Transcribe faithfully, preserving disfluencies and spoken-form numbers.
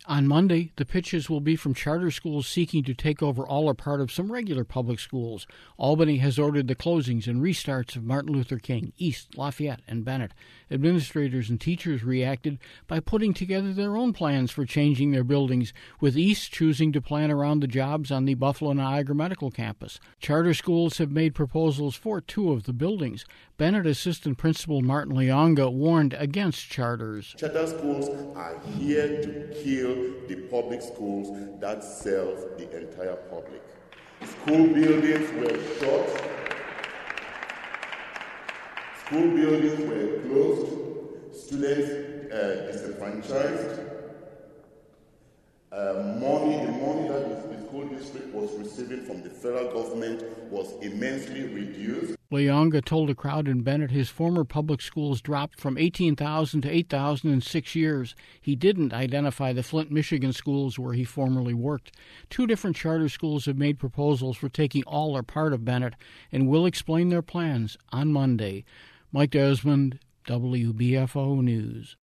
On Monday, the pitches will be from charter schools seeking to take over all or part of some regular public schools. Albany has ordered the closings and restarts of Martin Luther King, East, Lafayette, and Bennett. Administrators and teachers reacted by putting together their own plans for changing their buildings, with East choosing to plan around the jobs on the Buffalo Niagara Medical Campus. Charter schools have made proposals for two of the buildings. Bennett Assistant Principal Martin Leonga warned against charters. Charter schools are here to kill the public schools that serve the entire public. School buildings were shut. School buildings were closed. Students uh, disenfranchised. Uh, money, the money that the school district was receiving from the federal government was immensely reduced. Leonga told a crowd in Bennett his former public schools dropped from eighteen thousand to eight thousand in six years. He didn't identify the Flint, Michigan schools where he formerly worked. Two different charter schools have made proposals for taking all or part of Bennett and will explain their plans on Monday. Mike Desmond, W B F O News.